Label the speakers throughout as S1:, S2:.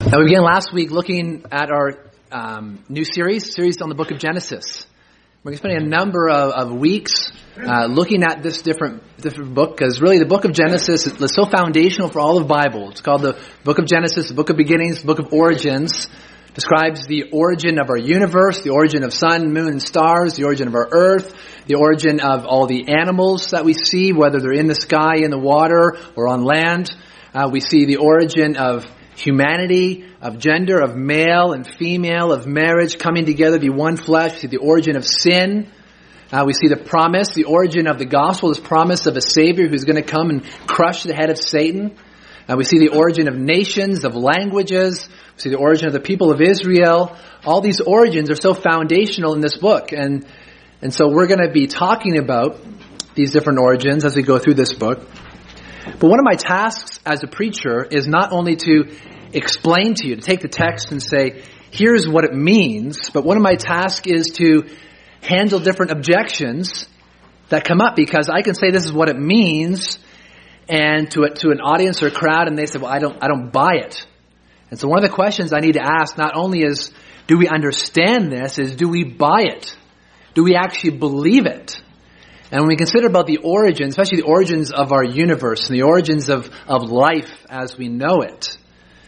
S1: Now, we began last week looking at our new series on the book of Genesis. We're going to spend a number of weeks looking at this different book, because really the book of Genesis is so foundational for all of the Bible. It's called the book of Genesis, the book of beginnings, the book of origins. Describes the origin of our universe, the origin of sun, moon, and stars, the origin of our earth, the origin of all the animals that we see, whether they're in the sky, in the water, or on land. We see the origin of humanity, of gender, of male and female, of marriage coming together to be one flesh. We see the origin of sin. We see the promise, the origin of the gospel, this promise of a Savior who's going to come and crush the head of Satan. We see the origin of nations, of languages. We see the origin of the people of Israel. All these origins are so foundational in this book. And so we're going to be talking about these different origins as we go through this book. But one of my tasks as a preacher is not only to explain to you, to take the text and say, here's what it means, but one of my tasks is to handle different objections that come up, because I can say this is what it means, and to an audience or a crowd, and they say, well, I don't buy it. And so one of the questions I need to ask not only is, do we understand this, is do we buy it? Do we actually believe it? And when we consider about the origins, especially the origins of our universe and the origins of life as we know it,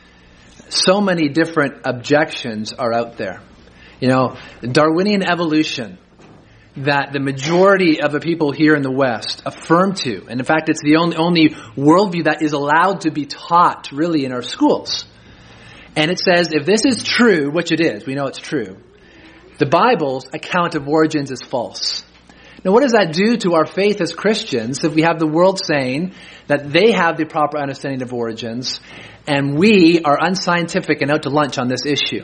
S1: so many different objections are out there. You know, Darwinian evolution, that the majority of the people here in the West affirm to. And in fact, it's the only worldview that is allowed to be taught really in our schools. And it says, if this is true, which it is, we know it's true, the Bible's account of origins is false. Now, what does that do to our faith as Christians if we have the world saying that they have the proper understanding of origins and we are unscientific and out to lunch on this issue?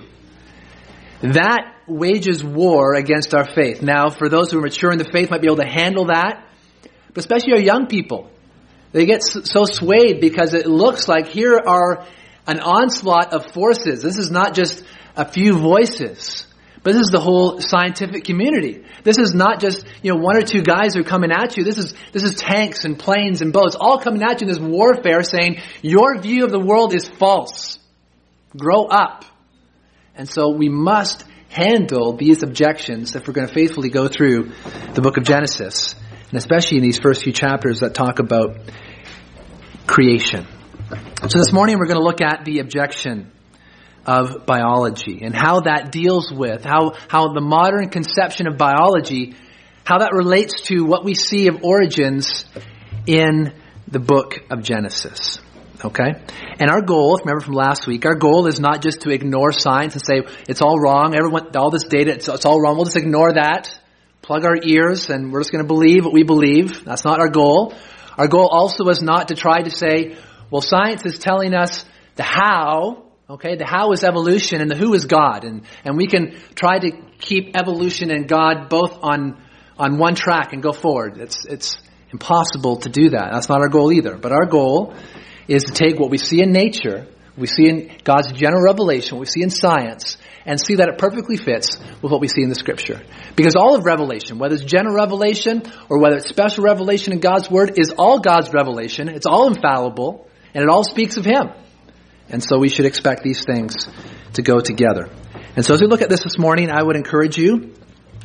S1: That wages war against our faith. Now, for those who are mature in the faith might be able to handle that, but especially our young people, they get so swayed because it looks like here are an onslaught of forces. This is not just a few voices, but this is the whole scientific community. This is not just, one or two guys who are coming at you. This is tanks and planes and boats all coming at you in this warfare saying, your view of the world is false. Grow up. And so we must handle these objections if we're going to faithfully go through the book of Genesis, and especially in these first few chapters that talk about creation. So this morning we're going to look at the objection of biology and how that deals with, how the modern conception of biology, how that relates to what we see of origins in the book of Genesis. Okay? And our goal, remember from last week, our goal is not just to ignore science and say, it's all wrong, all this data, it's all wrong, we'll just ignore that, plug our ears, and we're just going to believe what we believe. That's not our goal. Our goal also is not to try to say, well, science is telling us the how. Okay, the how is evolution and the who is God. And we can try to keep evolution and God both on one track and go forward. It's impossible to do that. That's not our goal either. But our goal is to take what we see in nature, we see in God's general revelation, what we see in science, and see that it perfectly fits with what we see in the Scripture. Because all of revelation, whether it's general revelation or whether it's special revelation in God's Word, is all God's revelation. It's all infallible, and it all speaks of Him. And so we should expect these things to go together. And so as we look at this morning, I would encourage you,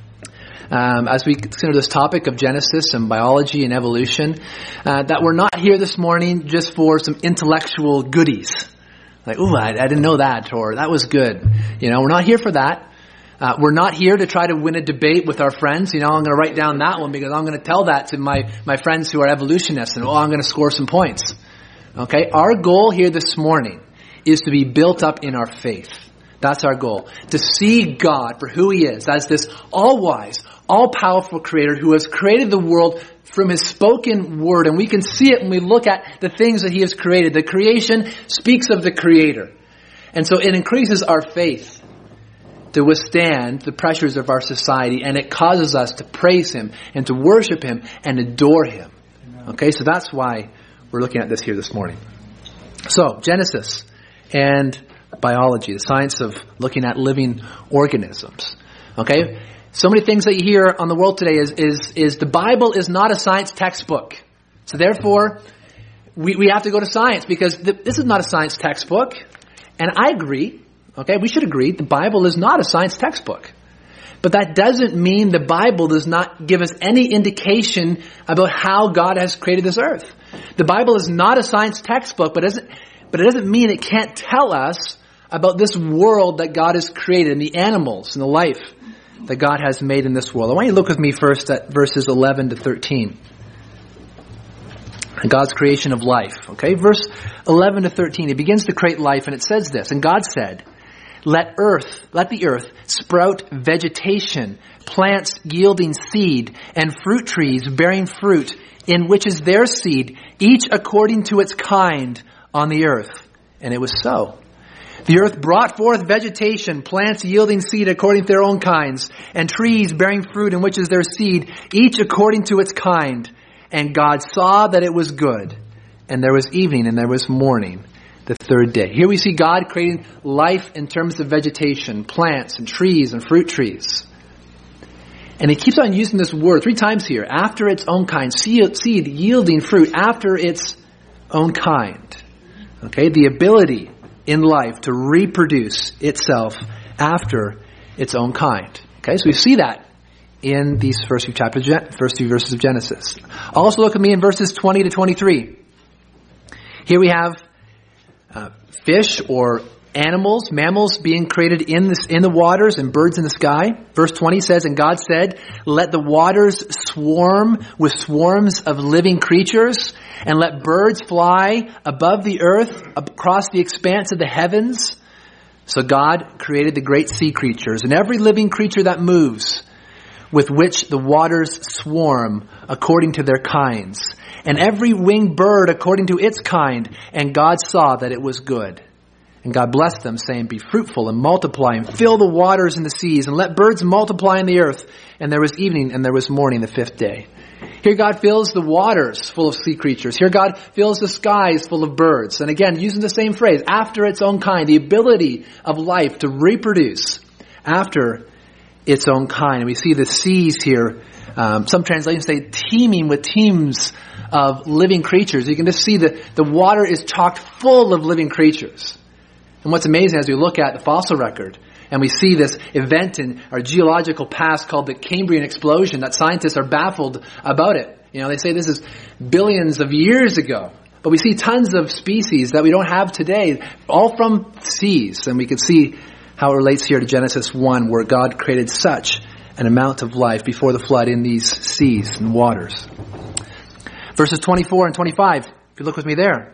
S1: as we consider this topic of Genesis and biology and evolution, that we're not here this morning just for some intellectual goodies. Like, ooh, I didn't know that, or that was good. We're not here for that. We're not here to try to win a debate with our friends. I'm going to write down that one because I'm going to tell that to my friends who are evolutionists, and I'm going to score some points. Okay? Our goal here this morning is to be built up in our faith. That's our goal. To see God for who He is, as this all-wise, all-powerful Creator who has created the world from His spoken word. And we can see it when we look at the things that He has created. The creation speaks of the Creator. And so it increases our faith to withstand the pressures of our society. And it causes us to praise Him and to worship Him and adore Him. Okay, so that's why we're looking at this here this morning. So, Genesis and biology, the science of looking at living organisms. Okay? So many things that you hear on the world today is the Bible is not a science textbook. So therefore, we have to go to science because this is not a science textbook. And I agree, okay, we should agree, the Bible is not a science textbook. But that doesn't mean the Bible does not give us any indication about how God has created this earth. The Bible is not a science textbook, but it doesn't mean it can't tell us about this world that God has created and the animals and the life that God has made in this world. I want you to look with me first at verses 11 to 13. God's creation of life. Okay, verse 11 to 13. He begins to create life and it says this, and God said, let the earth sprout vegetation, plants yielding seed, and fruit trees bearing fruit, in which is their seed, each according to its kind on the earth. And it was so. The earth brought forth vegetation, plants yielding seed according to their own kinds, and trees bearing fruit, in which is their seed, each according to its kind. And God saw that it was good. And there was evening and there was morning, the third day. Here we see God creating life in terms of vegetation, plants and trees and fruit trees. And he keeps on using this word 3 times here. After its own kind. Seed yielding fruit after its own kind. Okay, the ability in life to reproduce itself after its own kind. Okay, so we see that in these first few verses of Genesis. Also look at me in verses 20 to 23. Here we have fish or animals, mammals being created in the waters and birds in the sky. Verse 20 says, and God said, let the waters swarm with swarms of living creatures, and let birds fly above the earth across the expanse of the heavens. So God created the great sea creatures and every living creature that moves, with which the waters swarm according to their kinds, and every winged bird according to its kind. And God saw that it was good. And God blessed them, saying, be fruitful and multiply, and fill the waters and the seas, and let birds multiply in the earth. And there was evening and there was morning the 5th day. Here God fills the waters full of sea creatures. Here God fills the skies full of birds. And again, using the same phrase, after its own kind, the ability of life to reproduce after its own kind. And we see the seas here. Some translations say teeming with teams of living creatures. You can just see that the water is chock full of living creatures. And what's amazing as we look at the fossil record and we see this event in our geological past called the Cambrian explosion, that scientists are baffled about it. You know, they say this is billions of years ago. But we see tons of species that we don't have today, all from seas. And we can see how it relates here to Genesis 1, where God created such an amount of life before the flood in these seas and waters. Verses 24 and 25, if you look with me there.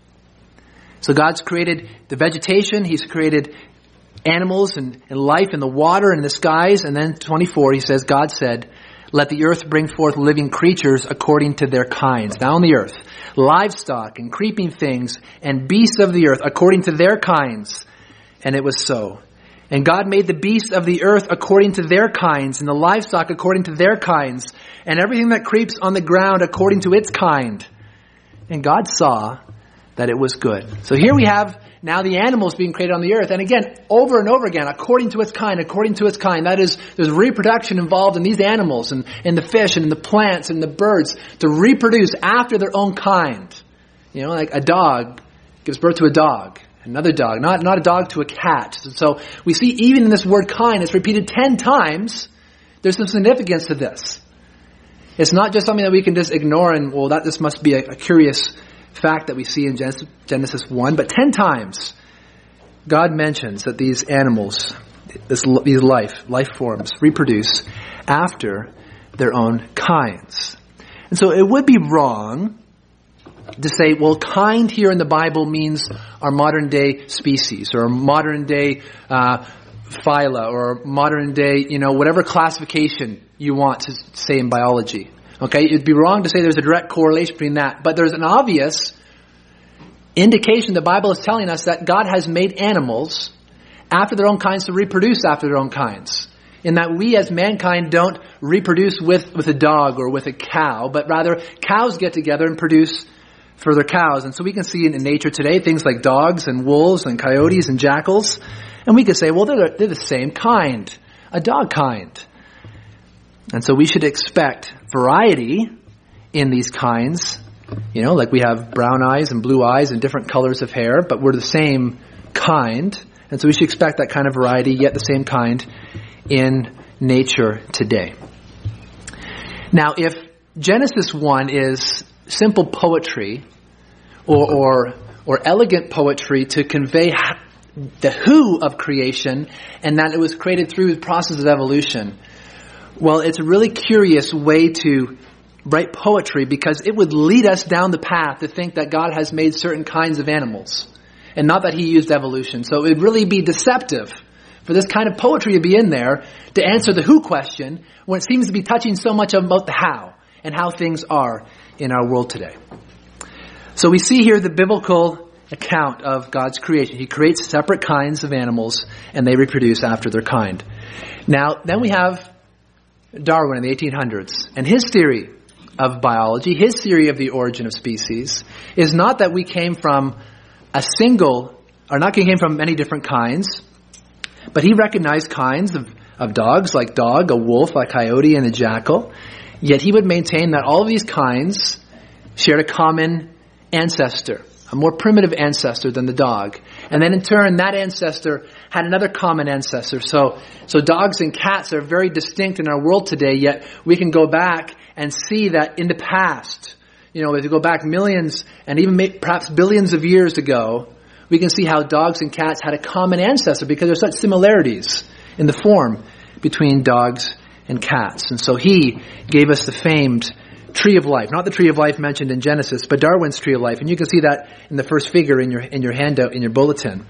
S1: So God's created the vegetation, He's created animals and life in the water and in the skies. And then 24, he says, God said, let the earth bring forth living creatures according to their kinds. Now on the earth, livestock and creeping things and beasts of the earth according to their kinds. And it was so. And God made the beasts of the earth according to their kinds, and the livestock according to their kinds, and everything that creeps on the ground according to its kind. And God saw that it was good. So here we have now the animals being created on the earth. And again, over and over again, according to its kind, according to its kind. That is, there's reproduction involved in these animals and in the fish and in the plants and the birds to reproduce after their own kind. You know, like a dog gives birth to a dog. Another dog, not a dog to a cat. So we see even in this word kind, it's repeated 10 times. There's some significance to this. It's not just something that we can just ignore and, well, this must be a curious fact that we see in Genesis 1. But 10 times, God mentions that these animals, these life forms, reproduce after their own kinds. And so it would be wrong to say, well, kind here in the Bible means our modern day species or modern day phyla or modern day, whatever classification you want to say in biology. Okay, it'd be wrong to say there's a direct correlation between that, but there's an obvious indication the Bible is telling us that God has made animals after their own kinds to reproduce after their own kinds. In that we as mankind don't reproduce with a dog or with a cow, but rather cows get together and produce further cows. And so we can see in nature today things like dogs and wolves and coyotes and jackals. And we could say, well, they're the same kind, a dog kind. And so we should expect variety in these kinds. Like we have brown eyes and blue eyes and different colors of hair, but we're the same kind. And so we should expect that kind of variety, yet the same kind in nature today. Now, if Genesis 1 is simple poetry or elegant poetry to convey the who of creation and that it was created through the process of evolution, well, it's a really curious way to write poetry because it would lead us down the path to think that God has made certain kinds of animals and not that he used evolution. So it would really be deceptive for this kind of poetry to be in there to answer the who question when it seems to be touching so much about the how and how things are in our world today. So we see here the biblical account of God's creation. He creates separate kinds of animals and they reproduce after their kind. Now, then we have Darwin in the 1800s and his theory of biology, his theory of the origin of species is not that we came from came from many different kinds, but he recognized kinds of dogs like dog, a wolf, a coyote, and a jackal. Yet he would maintain that all of these kinds shared a common ancestor, a more primitive ancestor than the dog. And then in turn, that ancestor had another common ancestor. So dogs and cats are very distinct in our world today, yet we can go back and see that in the past, as we go back millions and even perhaps billions of years ago, we can see how dogs and cats had a common ancestor because there's such similarities in the form between dogs and cats. And so he gave us the famed tree of life, not the tree of life mentioned in Genesis, but Darwin's tree of life. And you can see that in the first figure in your handout, in your bulletin.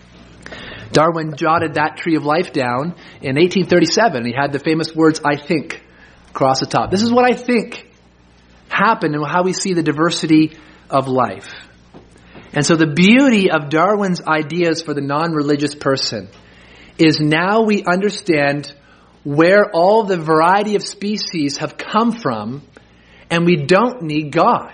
S1: Darwin jotted that tree of life down in 1837. He had the famous words, "I think," across the top. This is what I think happened and how we see the diversity of life. And so the beauty of Darwin's ideas for the non-religious person is now we understand where all the variety of species have come from, and we don't need God.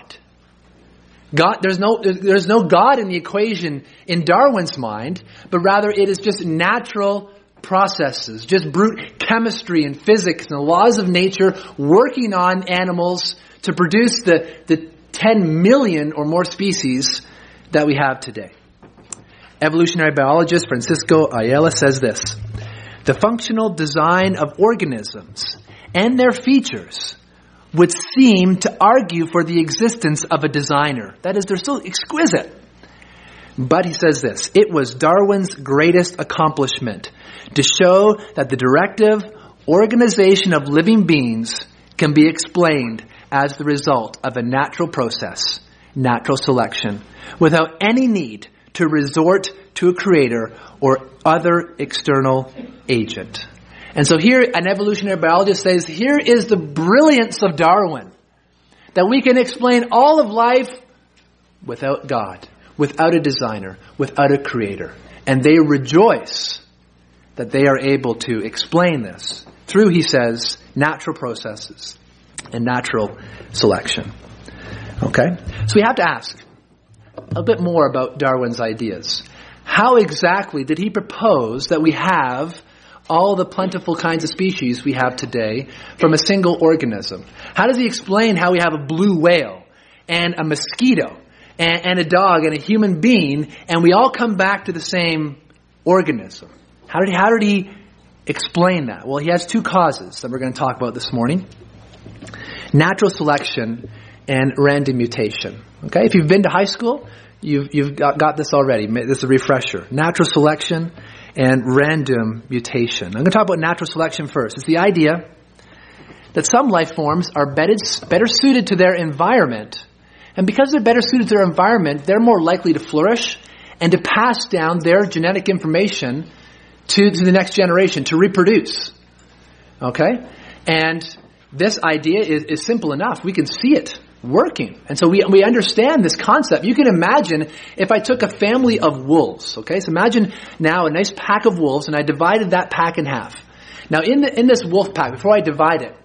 S1: There's no God in the equation in Darwin's mind, but rather it is just natural processes, just brute chemistry and physics and the laws of nature working on animals to produce the 10 million or more species that we have today. Evolutionary biologist Francisco Ayala says this: the functional design of organisms and their features would seem to argue for the existence of a designer. That is, they're so exquisite. But he says this: it was Darwin's greatest accomplishment to show that the directive organization of living beings can be explained as the result of a natural process, natural selection, without any need to resort to a creator or other external agent. And so here, an evolutionary biologist says, here is the brilliance of Darwin, that we can explain all of life without God, without a designer, without a creator. And they rejoice that they are able to explain this through, he says, natural processes and natural selection. Okay? So we have to ask a bit more about Darwin's ideas. How exactly did he propose that we have all the plentiful kinds of species we have today from a single organism? How does he explain how we have a blue whale and a mosquito and a dog and a human being, and we all come back to the same organism? How did he explain that? Well, he has two causes that we're going to talk about this morning: natural selection and random mutation. Okay, if you've been to high school, you've got this already. This is a refresher. Natural selection and random mutation. I'm going to talk about natural selection first. It's the idea that some life forms are better suited to their environment, and because they're better suited to their environment, they're more likely to flourish and to pass down their genetic information to the next generation, to reproduce. Okay? And this idea is simple enough. We can see it working. And so we understand this concept. You can imagine if I took a family of wolves. Okay? So imagine now a nice pack of wolves, and I divided that pack in half. Now in this wolf pack, before I divide it,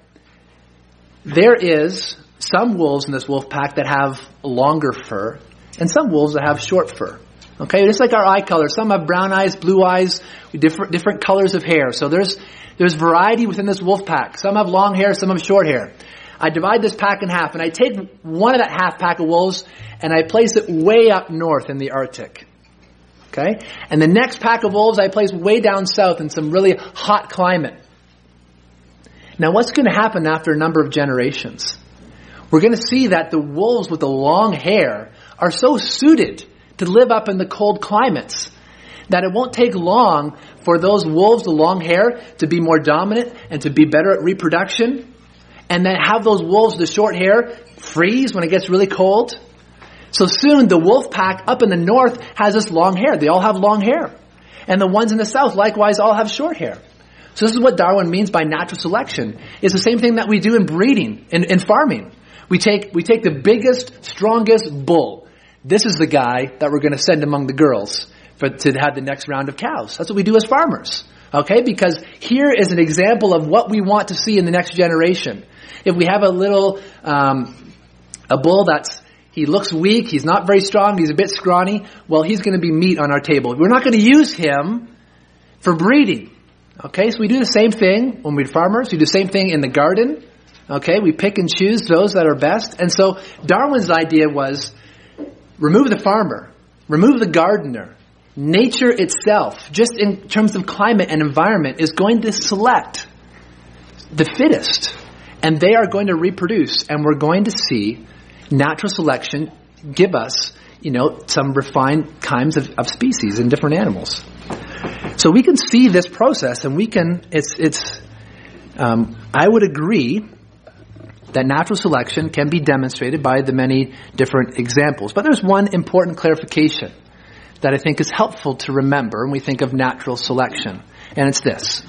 S1: there is some wolves in this wolf pack that have longer fur, and some wolves that have short fur. Okay, just like our eye color. Some have brown eyes, blue eyes, different colors of hair. So there's variety within this wolf pack. Some have long hair, some have short hair. I divide this pack in half, and I take one of that half pack of wolves, and I place it way up north in the Arctic. Okay? And the next pack of wolves I place way down south in some really hot climate. Now what's going to happen after a number of generations? We're going to see that the wolves with the long hair are so suited to live up in the cold climates that it won't take long for those wolves, the long hair, to be more dominant and to be better at reproduction. And then have those wolves, the short hair, freeze when it gets really cold. So soon the wolf pack up in the north has this long hair. They all have long hair. And the ones in the south likewise all have short hair. So this is what Darwin means by natural selection. It's the same thing that we do in breeding, in farming. We take the biggest, strongest bull. This is the guy that we're going to send among the girls to have the next round of cows. That's what we do as farmers. Okay? Because here is an example of what we want to see in the next generation. If we have a little, a bull he looks weak, he's not very strong, he's a bit scrawny, well, he's going to be meat on our table. We're not going to use him for breeding. Okay? So we do the same thing when we're farmers. We do the same thing in the garden. Okay? We pick and choose those that are best. And so Darwin's idea was remove the farmer, remove the gardener. Nature itself, just in terms of climate and environment, is going to select the fittest. And they are going to reproduce. And we're going to see natural selection give us, some refined kinds of species in different animals. So we can see this process, and I would agree that natural selection can be demonstrated by the many different examples. But there's one important clarification that I think is helpful to remember when we think of natural selection. And it's this.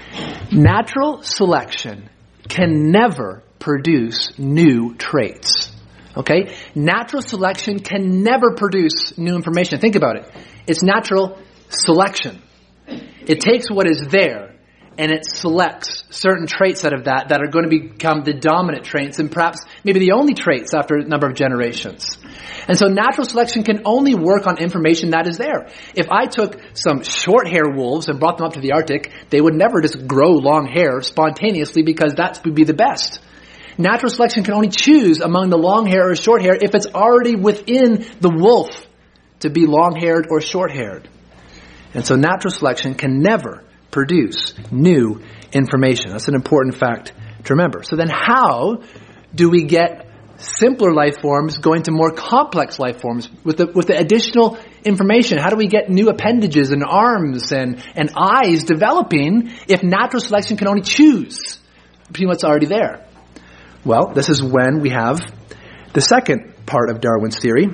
S1: Natural selection can never produce new traits. Okay? Natural selection can never produce new information. Think about it. It's natural selection. It takes what is there and it selects certain traits out of that are going to become the dominant traits and perhaps maybe the only traits after a number of generations. And so natural selection can only work on information that is there. If I took some short-hair wolves and brought them up to the Arctic, they would never just grow long hair spontaneously because that would be the best. Natural selection can only choose among the long hair or short hair if it's already within the wolf to be long-haired or short-haired. And so natural selection can never produce new information. That's an important fact to remember. So then how do we get simpler life forms going to more complex life forms with the additional information? How do we get new appendages and arms and eyes developing if natural selection can only choose between what's already there? Well, this is when we have the second part of Darwin's theory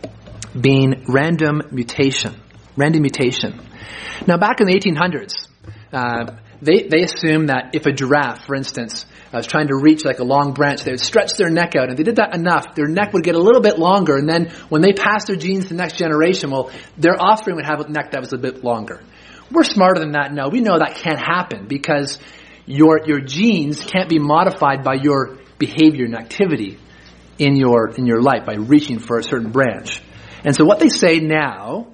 S1: being random mutation. Random mutation. Now, back in the 1800s, they assumed that if a giraffe, for instance, was trying to reach like a long branch, they would stretch their neck out. And if they did that enough, their neck would get a little bit longer. And then when they passed their genes to the next generation, well, their offspring would have a neck that was a bit longer. We're smarter than that now. We know that can't happen because your genes can't be modified by your behavior and activity in your life by reaching for a certain branch. And so what they say now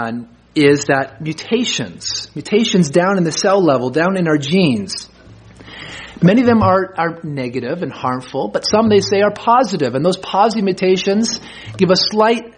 S1: is that mutations down in the cell level, down in our genes, many of them are negative and harmful, but some they say are positive. And those positive mutations give a slight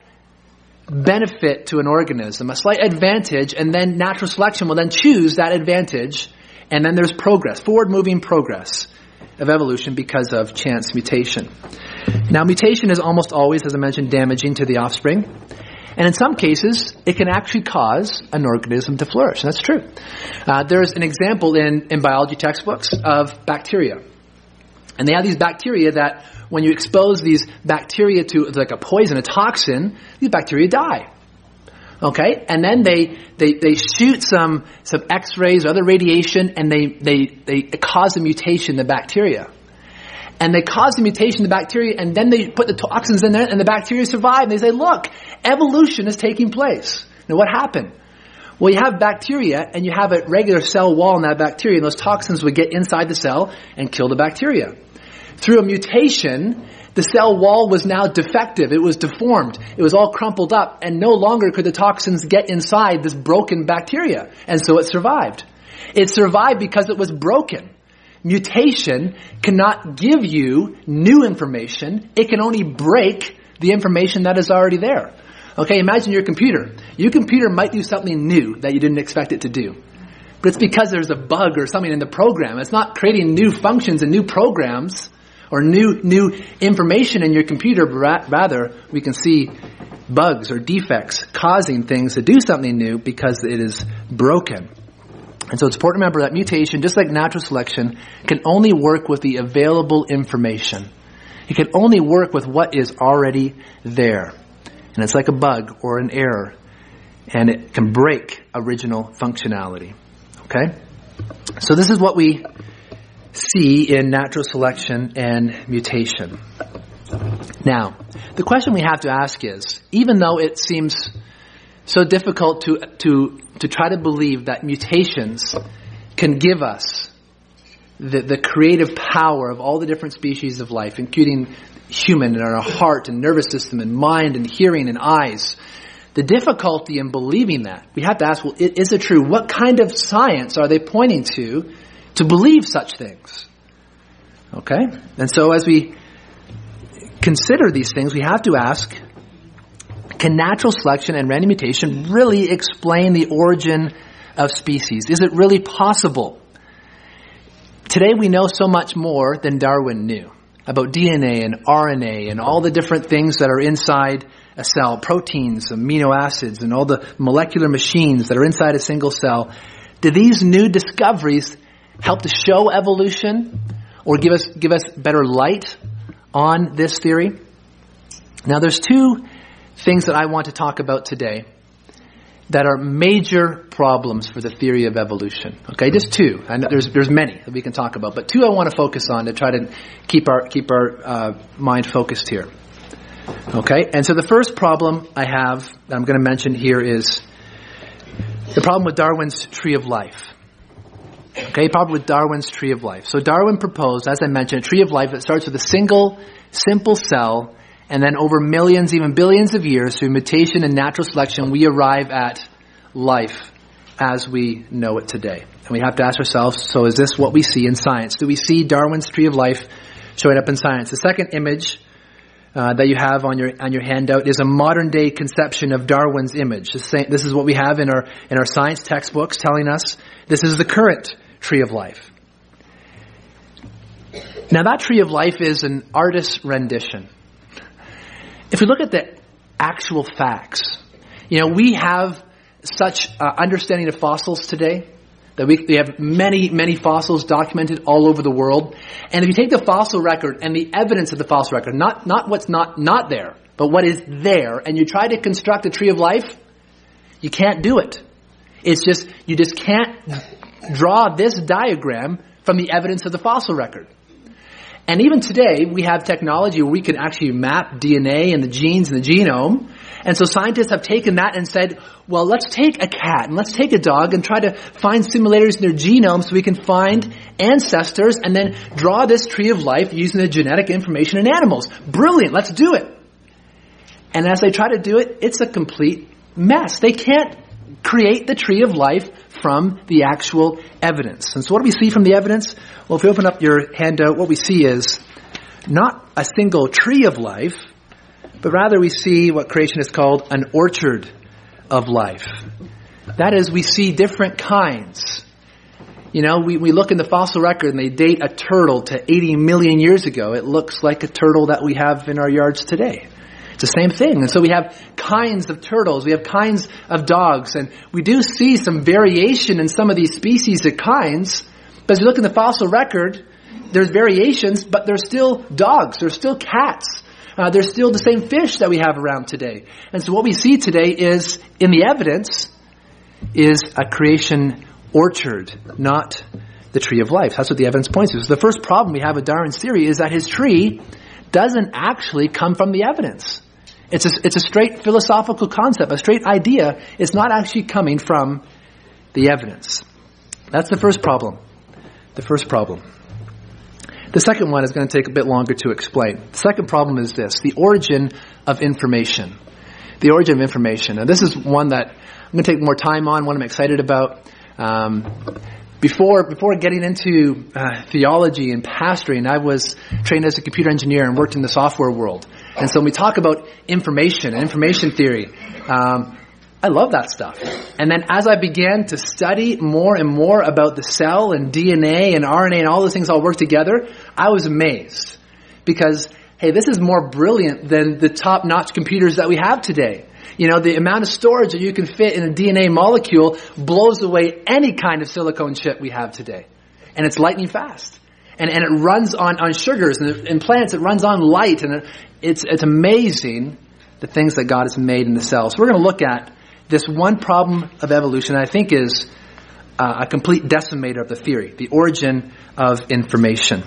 S1: benefit to an organism, a slight advantage, and then natural selection will then choose that advantage, and then there's progress, forward-moving progress of evolution because of chance mutation. Now, mutation is almost always, as I mentioned, damaging to the offspring. And in some cases, it can actually cause an organism to flourish. And that's true. There's an example in biology textbooks of bacteria. And they have these bacteria that when you expose these bacteria to like a poison, a toxin, these bacteria die. Okay? And then they shoot some X-rays or other radiation and they cause a mutation in the bacteria. And they cause the mutation in the bacteria, and then they put the toxins in there, and the bacteria survive. And they say, look, evolution is taking place. Now, what happened? Well, you have bacteria, and you have a regular cell wall in that bacteria, and those toxins would get inside the cell and kill the bacteria. Through a mutation, the cell wall was now defective. It was deformed. It was all crumpled up, and no longer could the toxins get inside this broken bacteria. And so it survived. It survived because it was broken. Mutation cannot give you new information. It can only break the information that is already there. Okay, imagine your computer. Your computer might do something new that you didn't expect it to do. But it's because there's a bug or something in the program. It's not creating new functions and new programs or new information in your computer, but rather we can see bugs or defects causing things to do something new because it is broken. And so it's important to remember that mutation, just like natural selection, can only work with the available information. It can only work with what is already there. And it's like a bug or an error. And it can break original functionality. Okay? So this is what we see in natural selection and mutation. Now, the question we have to ask is, even though it seems so difficult to try to believe that mutations can give us the creative power of all the different species of life, including human and our heart and nervous system and mind and hearing and eyes, the difficulty in believing that, we have to ask, well, is it true? What kind of science are they pointing to believe such things? Okay? And so as we consider these things, we have to ask, can natural selection and random mutation really explain the origin of species? Is it really possible? Today we know so much more than Darwin knew about DNA and RNA and all the different things that are inside a cell, proteins, amino acids, and all the molecular machines that are inside a single cell. Do these new discoveries help to show evolution or give us better light on this theory? Now there's two things that I want to talk about today that are major problems for the theory of evolution. Okay, just two. I know there's many that we can talk about, but two I want to focus on to try to keep our mind focused here. Okay, and so the first problem I have that I'm going to mention here is the problem with Darwin's tree of life. Okay, problem with Darwin's tree of life. So Darwin proposed, as I mentioned, a tree of life that starts with a single, simple cell, and then over millions, even billions of years, through mutation and natural selection, we arrive at life as we know it today. And we have to ask ourselves, so is this what we see in science? Do we see Darwin's tree of life showing up in science? The second image that you have on your handout is a modern day conception of Darwin's image. This is what we have in our science textbooks telling us this is the current tree of life. Now that tree of life is an artist's rendition. If we look at the actual facts, we have such understanding of fossils today that we have many, many fossils documented all over the world. And if you take the fossil record and the evidence of the fossil record, not what's not there, but what is there, and you try to construct a tree of life, you can't do it. You just can't draw this diagram from the evidence of the fossil record. And even today, we have technology where we can actually map DNA and the genes and the genome. And so scientists have taken that and said, well, let's take a cat and let's take a dog and try to find simulators in their genome so we can find ancestors and then draw this tree of life using the genetic information in animals. Brilliant, let's do it. And as they try to do it, it's a complete mess. They can't create the tree of life from the actual evidence. And so what do we see from the evidence? Well, if you open up your handout, what we see is not a single tree of life, but rather we see what creation is called an orchard of life. That is, we see different kinds. We look in the fossil record and they date a turtle to 80 million years ago. It looks like a turtle that we have in our yards today. It's the same thing. And so we have kinds of turtles, we have kinds of dogs, and we do see some variation in some of these species of kinds. But as you look in the fossil record, there's variations, but there's still dogs, there's still cats, there's still the same fish that we have around today. And so what we see today is, in the evidence, is a creation orchard, not the tree of life. That's what the evidence points to. So the first problem we have with Darwin's theory is that his tree doesn't actually come from the evidence. It's a straight philosophical concept, a straight idea. It's not actually coming from the evidence. That's the first problem. The second one is going to take a bit longer to explain. The second problem is this: the origin of information. The origin of information. Now, this is one that I'm going to take more time on, one I'm excited about. Before getting into theology and pastoring, I was trained as a computer engineer and worked in the software world. And so when we talk about information and information theory, I love that stuff. And then as I began to study more and more about the cell and DNA and RNA and all those things all work together, I was amazed. Because, hey, this is more brilliant than the top-notch computers that we have today. You know, the amount of storage that you can fit in a DNA molecule blows away any kind of silicone chip we have today. And it's lightning fast. And it runs on sugars, and in plants it runs on light, and it's amazing the things that God has made in the cell. So we're going to look at this one problem of evolution that I think is a complete decimator of the theory, the origin of information.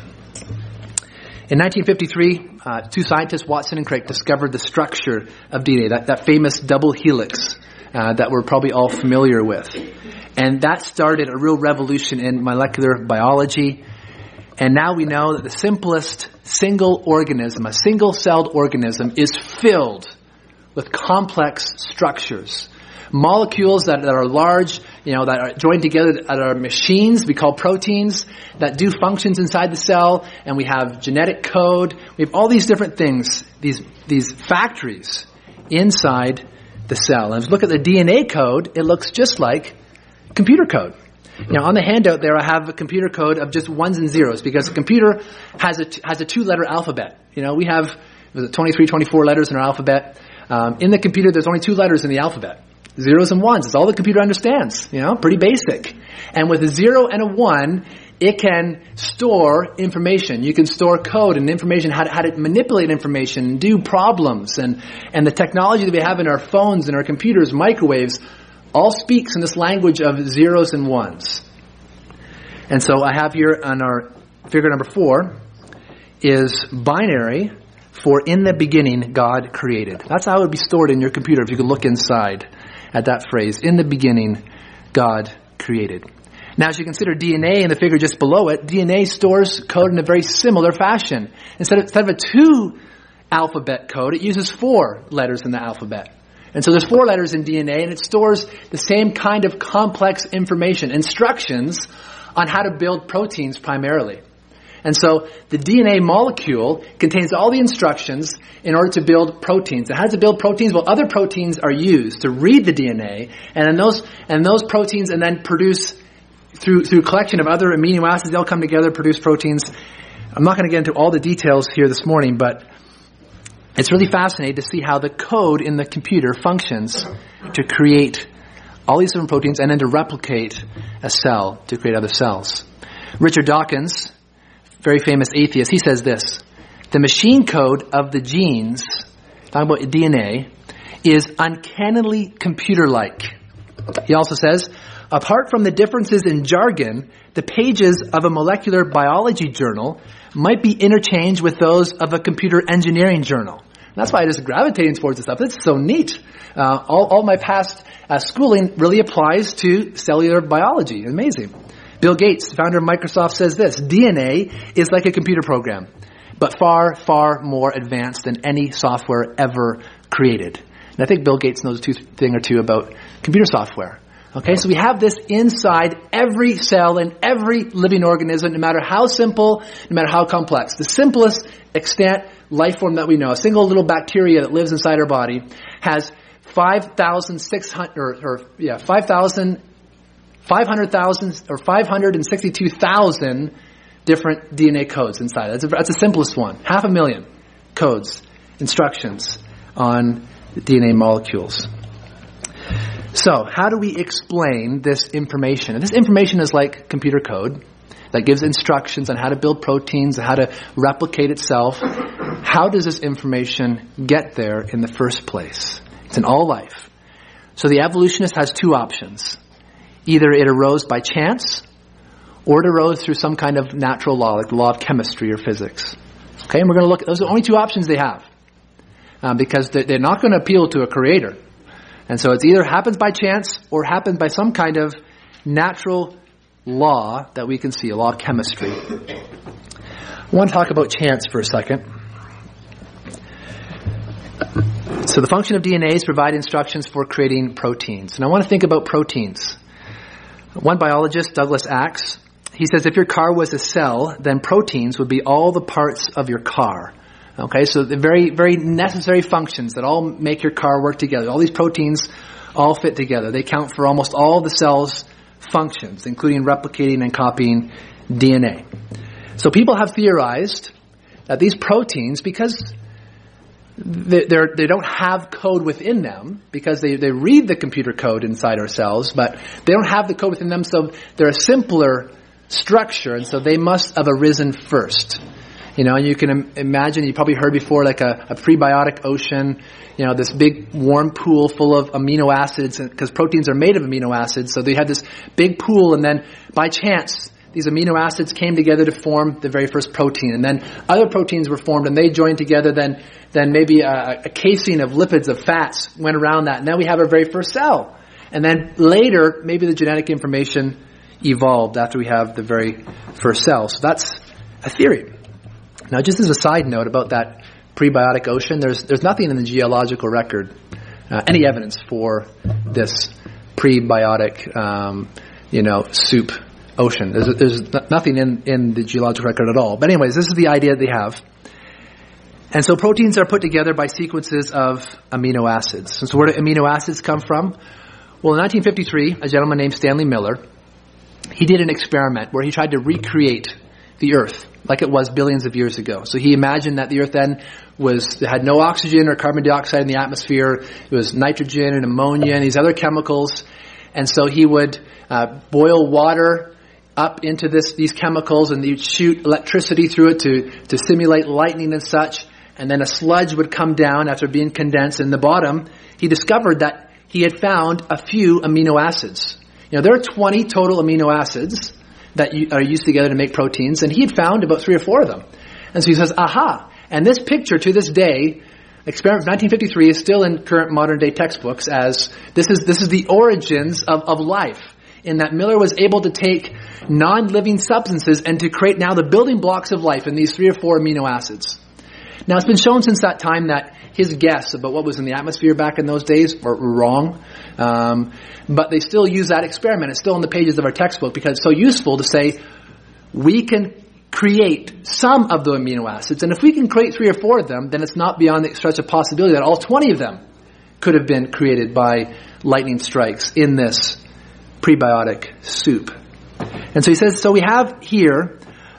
S1: In 1953, two scientists, Watson and Crick, discovered the structure of DNA, that famous double helix that we're probably all familiar with. And that started a real revolution in molecular biology. And now we know that the simplest single organism, a single-celled organism, is filled with complex structures. Molecules that are large, that are joined together, that are machines we call proteins, that do functions inside the cell, and we have genetic code. We have all these different things, these factories inside the cell. And if you look at the DNA code, it looks just like computer code. On the handout there, I have a computer code of just ones and zeros, because a computer has a two-letter alphabet. We have 23, 24 letters in our alphabet. In the computer, there's only 2 letters in the alphabet. Zeros and ones. It's all the computer understands. Pretty basic. And with a 0 and a 1, it can store information. You can store code and information, how to manipulate information, do problems. And the technology that we have in our phones and our computers, microwaves, all speaks in this language of zeros and ones. And so I have here on our figure number 4 is binary for in the beginning God created. That's how it would be stored in your computer if you could look inside at that phrase. In the beginning God created. Now as you consider DNA in the figure just below it, DNA stores code in a very similar fashion. Instead of a 2 alphabet code, it uses 4 letters in the alphabet. And so there's 4 letters in DNA, and it stores the same kind of complex information, instructions on how to build proteins primarily. And so the DNA molecule contains all the instructions in order to build proteins. And how does it build proteins? Well, other proteins are used to read the DNA, and those proteins and then produce, through collection of other amino acids, they'll come together, produce proteins. I'm not going to get into all the details here this morning, but it's really fascinating to see how the code in the computer functions to create all these different proteins and then to replicate a cell to create other cells. Richard Dawkins, very famous atheist, he says this: the machine code of the genes, talking about DNA, is uncannily computer-like. He also says, apart from the differences in jargon, the pages of a molecular biology journal might be interchanged with those of a computer engineering journal. And that's why I just gravitated towards this stuff. It's so neat. All my past schooling really applies to cellular biology. Amazing. Bill Gates, the founder of Microsoft, says this: DNA is like a computer program, but far, far more advanced than any software ever created. And I think Bill Gates knows a thing or two about computer software. Okay, so we have this inside every cell and every living organism, no matter how simple, no matter how complex. The simplest extant life form that we know, a single little bacteria that lives inside our body, has 562,000 different DNA codes inside. That's the simplest one. 500,000 codes, instructions on DNA molecules. So, how do we explain this information? And this information is like computer code that gives instructions on how to build proteins, how to replicate itself. How does this information get there in the first place? It's in all life. So the evolutionist has 2 options. Either it arose by chance, or it arose through some kind of natural law, like the law of chemistry or physics. Okay, and we're going to look at those are the only 2 options they have. Because they're not going to appeal to a creator. And so it's either happens by chance or happens by some kind of natural law that we can see, a law of chemistry. I want to talk about chance for a second. So the function of DNA is provide instructions for creating proteins. And I want to think about proteins. One biologist, Douglas Axe, he says if your car was a cell, then proteins would be all the parts of your car. Okay, so the very, very necessary functions that all make your car work together. All these proteins all fit together. They count for almost all the cell's functions, including replicating and copying DNA. So people have theorized that these proteins, because they don't have code within them, because they read the computer code inside our cells, but they don't have the code within them, so they're a simpler structure, and so they must have arisen first. And you can imagine, you probably heard before, like a prebiotic ocean, this big warm pool full of amino acids, because proteins are made of amino acids. So they had this big pool, and then by chance, these amino acids came together to form the very first protein. And then other proteins were formed, and they joined together. Then maybe a casing of lipids, of fats, went around that. And then we have our very first cell. And then later, maybe the genetic information evolved after we have the very first cell. So that's a theory. Now, just as a side note about that prebiotic ocean, there's nothing in the geological record, any evidence for this prebiotic, soup ocean. There's nothing in the geological record at all. But anyways, this is the idea they have. And so proteins are put together by sequences of amino acids. And so where do amino acids come from? Well, in 1953, a gentleman named Stanley Miller, he did an experiment where he tried to recreate the Earth like it was billions of years ago. So he imagined that the Earth then had no oxygen or carbon dioxide in the atmosphere. It was nitrogen and ammonia and these other chemicals. And so he would boil water up into these chemicals, and you'd shoot electricity through it to simulate lightning and such. And then a sludge would come down after being condensed. And in the bottom, he discovered that he had found a few amino acids. There are 20 total amino acids that are used together to make proteins, and he had found about 3 or 4 of them. And so he says, aha! And this picture to this day, experiment of 1953, is still in current modern day textbooks as this is the origins of life, in that Miller was able to take non-living substances and to create now the building blocks of life in these 3 or 4 amino acids. Now, it's been shown since that time that his guess about what was in the atmosphere back in those days were wrong. But they still use that experiment. It's still in the pages of our textbook because it's so useful to say we can create some of the amino acids. And if we can create 3 or 4 of them, then it's not beyond the stretch of possibility that all 20 of them could have been created by lightning strikes in this prebiotic soup. And so he says, so we have here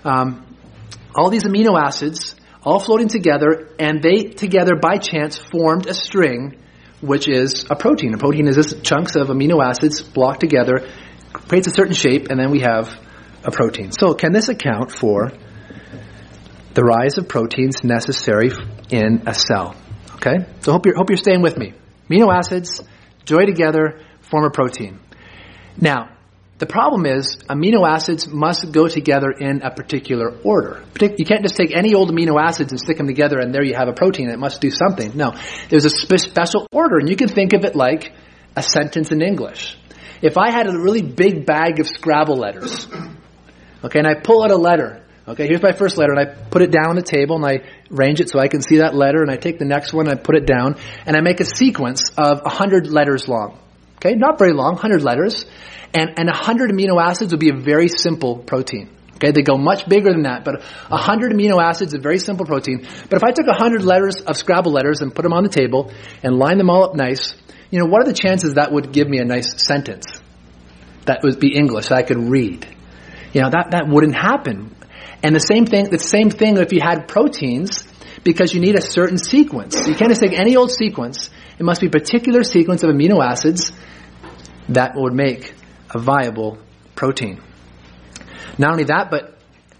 S1: all these amino acids all floating together, and they together by chance formed a string, which is a protein. A protein is this chunks of amino acids blocked together, creates a certain shape, and then we have a protein. So can this account for the rise of proteins necessary in a cell? Okay? So hope you're staying with me. Amino acids join together, form a protein. Now, the problem is amino acids must go together in a particular order. You can't just take any old amino acids and stick them together and there you have a protein. It must do something. No, there's a special order, and you can think of it like a sentence in English. If I had a really big bag of Scrabble letters, okay, and I pull out a letter, okay, here's my first letter, and I put it down on the table, and I arrange it so I can see that letter, and I take the next one, and I put it down, and I make a sequence of 100 letters long. Okay, not very long, 100 letters. And 100 amino acids would be a very simple protein. Okay, they go much bigger than that, but 100 amino acids is a very simple protein. But if I took 100 letters of Scrabble letters and put them on the table and lined them all up nice, what are the chances that would give me a nice sentence? That would be English that I could read. That wouldn't happen. And the same thing if you had proteins, because you need a certain sequence. You can't just take any old sequence. It must be a particular sequence of amino acids that would make a viable protein. Not only that, but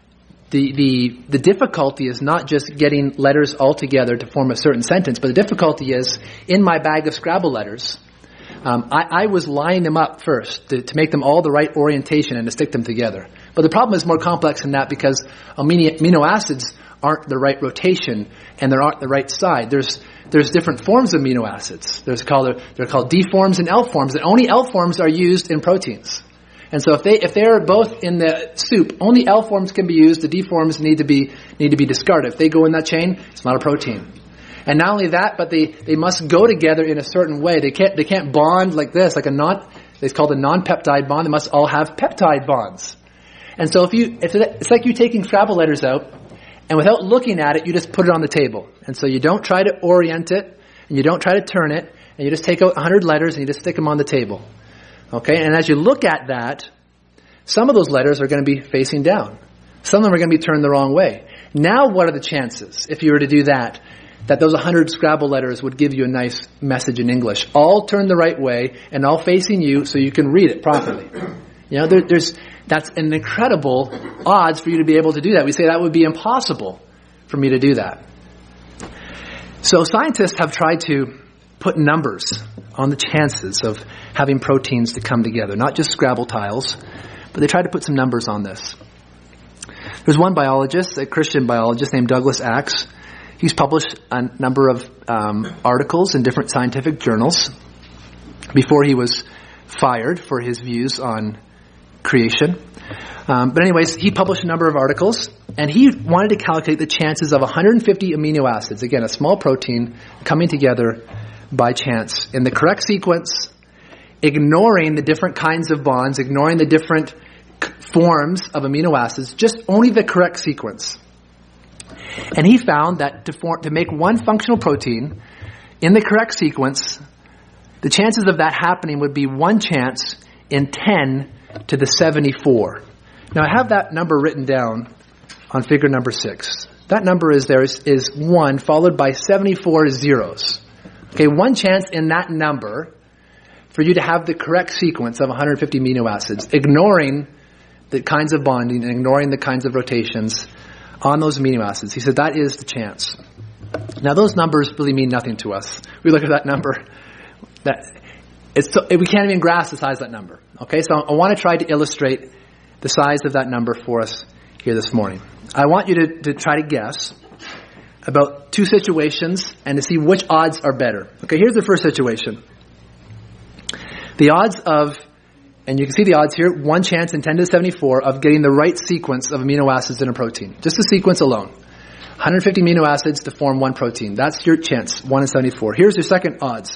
S1: the difficulty is not just getting letters all together to form a certain sentence, but the difficulty is in my bag of Scrabble letters, I was lining them up first to make them all the right orientation and to stick them together. But the problem is more complex than that because amino acids aren't the right rotation and they aren't the right side. There's different forms of amino acids. They're called D forms and L forms, and only L forms are used in proteins. And so if they're both in the soup, only L forms can be used. The D forms need to be discarded. If they go in that chain, it's not a protein. And not only that, but they must go together in a certain way. They can't bond like this, it's called a non-peptide bond. They must all have peptide bonds. And so it's like you taking Scrabble letters out And without looking at it, you just put it on the table. And so you don't try to orient it, and you don't try to turn it, and you just take out 100 letters and you just stick them on the table. Okay? And as you look at that, some of those letters are going to be facing down. Some of them are going to be turned the wrong way. Now what are the chances, if you were to do that those 100 Scrabble letters would give you a nice message in English, all turned the right way and all facing you so you can read it properly? You know, that's an incredible odds for you to be able to do that. We say that would be impossible for me to do that. So scientists have tried to put numbers on the chances of having proteins to come together, not just Scrabble tiles, but they tried to put some numbers on this. There's one biologist, a Christian biologist named Douglas Axe. He's published a number of articles in different scientific journals before he was fired for his views on creation. But anyways, he published a number of articles, and he wanted to calculate the chances of 150 amino acids, again, a small protein, coming together by chance in the correct sequence, ignoring the different kinds of bonds, ignoring the different forms of amino acids, just only the correct sequence. And he found that to make one functional protein in the correct sequence, the chances of that happening would be 1 chance in 10 to the 74. Now I have that number written down on figure number 6. That number is 1 followed by 74 zeros. Okay, 1 chance in that number for you to have the correct sequence of 150 amino acids, ignoring the kinds of bonding and ignoring the kinds of rotations on those amino acids. He said that is the chance. Now those numbers really mean nothing to us. We look at that number, we can't even grasp the size of that number. Okay, so I want to try to illustrate the size of that number for us here this morning. I want you to try to guess about 2 situations and to see which odds are better. Okay, here's the first situation. The odds of, and you can see the odds here, 1 chance in 10 to the 74 of getting the right sequence of amino acids in a protein. Just the sequence alone. 150 amino acids to form 1 protein. That's your chance, 1 in 74. Here's your second odds.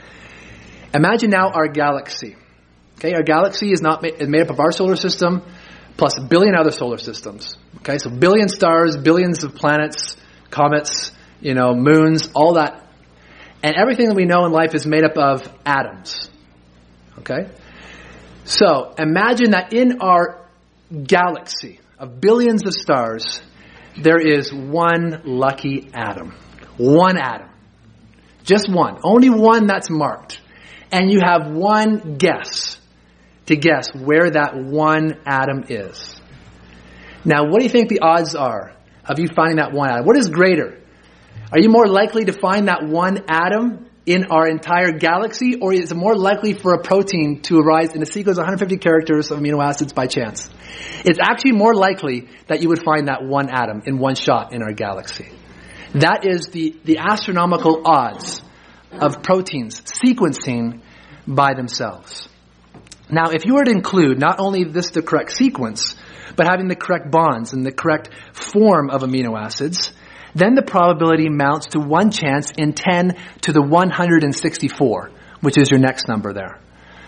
S1: Imagine now our galaxy. Okay, our galaxy is made up of our solar system plus a billion other solar systems. Okay, so billion stars, billions of planets, comets, moons, all that. And everything that we know in life is made up of atoms. Okay? So, imagine that in our galaxy of billions of stars, there is 1 lucky atom. 1 atom. Just 1. Only 1 that's marked. And you have 1 guess to guess where that 1 atom is. Now, what do you think the odds are of you finding that 1 atom? What is greater? Are you more likely to find that 1 atom in our entire galaxy, or is it more likely for a protein to arise in a sequence of 150 characters of amino acids by chance? It's actually more likely that you would find that 1 atom in 1 shot in our galaxy. That is the astronomical odds of proteins sequencing by themselves. Now, if you were to include not only the correct sequence, but having the correct bonds and the correct form of amino acids, then the probability mounts to 1 chance in 10 to the 164, which is your next number there.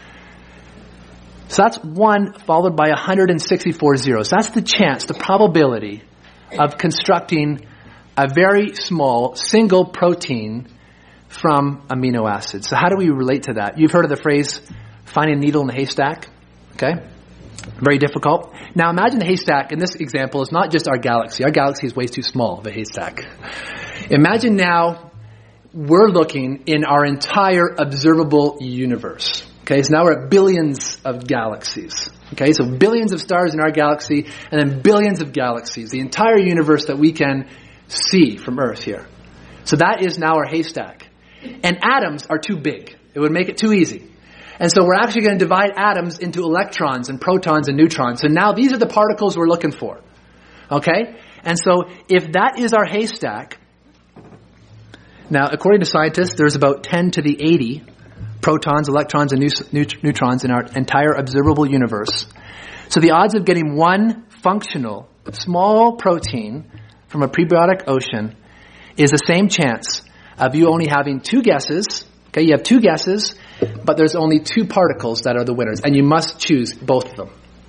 S1: So that's 1 followed by 164 zeros. That's the chance, the probability of constructing a very small single protein from amino acids. So how do we relate to that? You've heard of the phrase, finding a needle in a haystack. Okay? Very difficult. Now imagine the haystack in this example is not just our galaxy. Our galaxy is way too small of a haystack. Imagine now we're looking in our entire observable universe. Okay, so now we're at billions of galaxies. Okay, so billions of stars in our galaxy and then billions of galaxies. The entire universe that we can see from Earth here. So that is now our haystack. And atoms are too big. It would make it too easy. And so we're actually going to divide atoms into electrons and protons and neutrons. So now these are the particles we're looking for. Okay? And so if that is our haystack, now according to scientists, there's about 10 to the 80 protons, electrons, and neutrons in our entire observable universe. So the odds of getting 1 functional, small protein from a prebiotic ocean is the same chance of you only having 2 guesses. Okay, you have 2 guesses, but there's only 2 particles that are the winners, and you must choose both of them.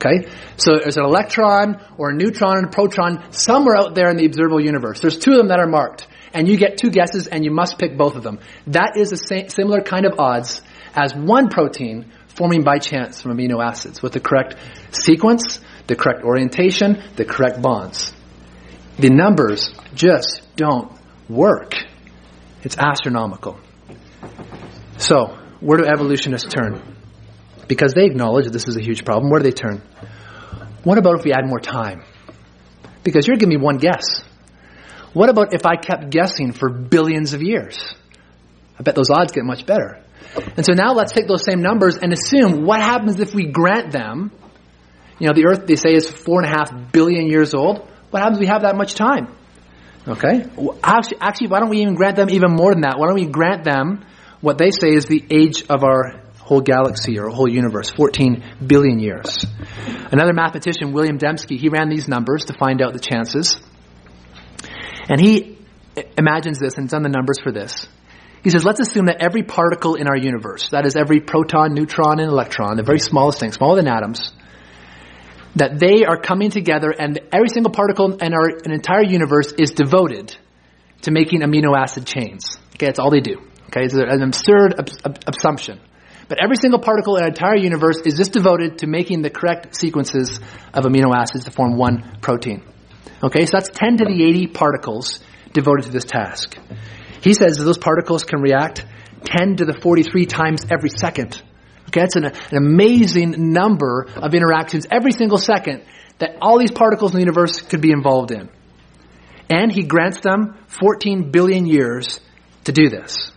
S1: Okay? So there's an electron or a neutron and a proton somewhere out there in the observable universe. There's two of them that are marked. And you get two guesses and you must pick both of them. That is a similar kind of odds as one protein forming by chance from amino acids with the correct sequence, the correct orientation, the correct bonds. The numbers just don't work. It's astronomical. So, where do evolutionists turn? Because they acknowledge that this is a huge problem. Where do they turn? What about if we add more time? Because you're giving me one guess. What about if I kept guessing for billions of years? I bet those odds get much better. And so now let's take those same numbers and assume what happens if we grant them. The Earth, they say, is 4.5 billion years old. What happens if we have that much time? Okay? Actually, why don't we even grant them even more than that? Why don't we grant them what they say is the age of our whole galaxy or whole universe, 14 billion years. Another mathematician, William Dembski, he ran these numbers to find out the chances. And he imagines this and done the numbers for this. He says, let's assume that every particle in our universe, that is every proton, neutron, and electron, the very smallest thing, smaller than atoms, that they are coming together and every single particle in an entire universe is devoted to making amino acid chains. Okay, that's all they do. Okay, it's an absurd assumption. But every single particle in our entire universe is just devoted to making the correct sequences of amino acids to form one protein. Okay, so that's 10 to the 80 particles devoted to this task. He says that those particles can react 10 to the 43 times every second. Okay, that's an amazing number of interactions every single second that all these particles in the universe could be involved in. And he grants them 14 billion years to do this.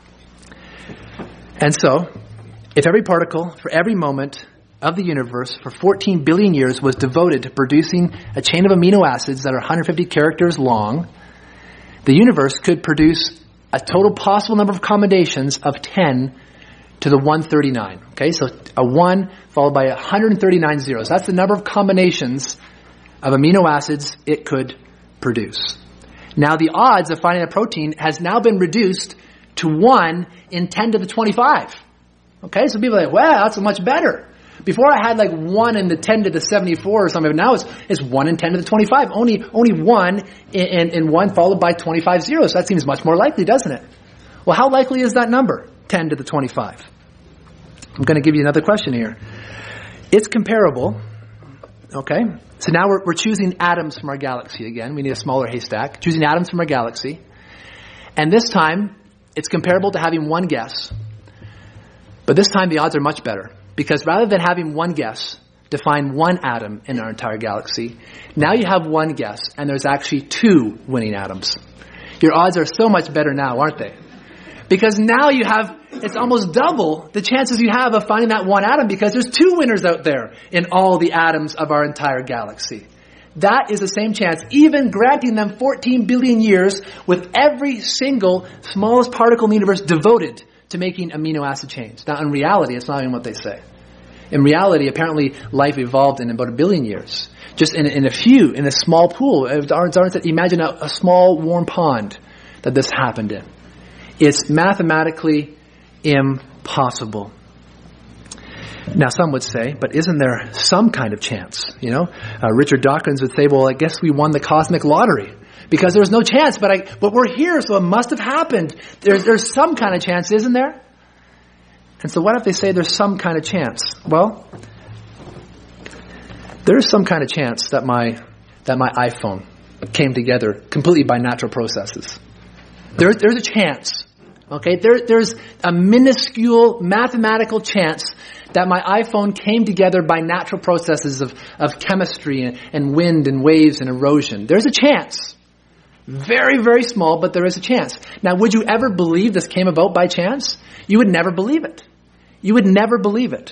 S1: And so, if every particle for every moment of the universe for 14 billion years was devoted to producing a chain of amino acids that are 150 characters long, the universe could produce a total possible number of combinations of 10 to the 139. Okay, so a 1 followed by 139 zeros. That's the number of combinations of amino acids it could produce. Now the odds of finding a protein has now been reduced to 1 in 10 to the 25. Okay, so people are like, wow, that's much better. Before I had like 1 in the 10 to the 74 or something, but now it's 1 in 10 to the 25. Only 1 in 1 followed by 25 zeros. So that seems much more likely, doesn't it? Well, how likely is that number? 10 to the 25. I'm going to give you another question here. It's comparable. Okay, so now we're choosing atoms from our galaxy again. We need a smaller haystack. Choosing atoms from our galaxy. And this time, it's comparable to having one guess. But this time the odds are much better. Because rather than having one guess to find one atom in our entire galaxy, now you have one guess and there's actually 2 winning atoms. Your odds are so much better now, aren't they? Because now it's almost double the chances you have of finding that one atom because there's 2 winners out there in all the atoms of our entire galaxy. That is the same chance, even granting them 14 billion years with every single smallest particle in the universe devoted to making amino acid chains. Now, in reality, it's not even what they say. In reality, apparently, life evolved in about 1 billion years. Just in a small pool. Imagine a small warm pond that this happened in. It's mathematically impossible. Now, some would say, but isn't there some kind of chance? Richard Dawkins would say, well, I guess we won the cosmic lottery. Because there was no chance, but we're here, so it must have happened. There's some kind of chance, isn't there? And so what if they say there's some kind of chance? Well, there is some kind of chance that my iPhone came together completely by natural processes. There's a chance. Okay, there's a minuscule mathematical chance that my iPhone came together by natural processes of chemistry and wind and waves and erosion. There's a chance. Very, very small, but there is a chance. Now, would you ever believe this came about by chance? You would never believe it. You would never believe it.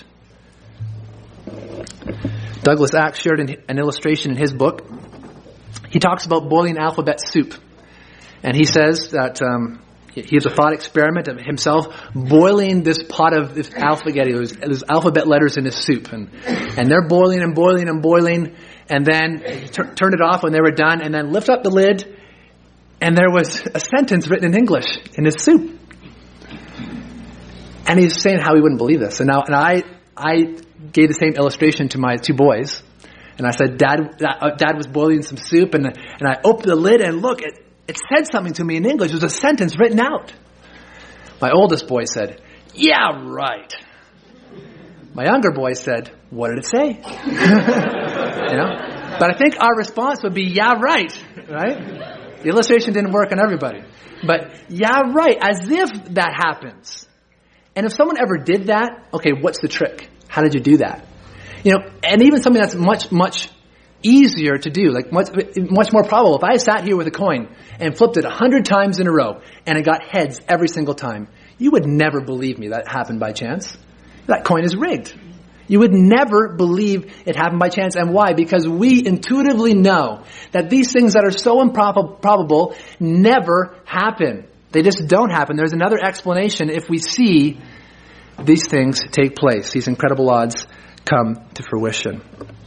S1: Douglas Axe shared an illustration in his book. He talks about boiling alphabet soup. And he says that he has a thought experiment of himself boiling this pot of this alphabet. There's alphabet letters in his soup. And they're boiling and boiling and boiling. And then turn it off when they were done. And then lift up the lid. And there was a sentence written in English in his soup. And he's saying how he wouldn't believe this. And I gave the same illustration to my two boys. And I said, Dad was boiling some soup, and I opened the lid and look, it said something to me in English. It was a sentence written out. My oldest boy said, "Yeah, right." My younger boy said, "What did it say?" But I think our response would be, "Yeah, right." Right? The illustration didn't work on everybody. But, "Yeah, right," as if that happens. And if someone ever did that, okay, what's the trick? How did you do that? And even something that's much, much easier to do, like much more probable. If I sat here with a coin and flipped it 100 times in a row and it got heads every single time, you would never believe me that happened by chance. That coin is rigged. You would never believe it happened by chance. And why? Because we intuitively know that these things that are so improbable never happen. They just don't happen. There's another explanation if we see these things take place. These incredible odds come to fruition.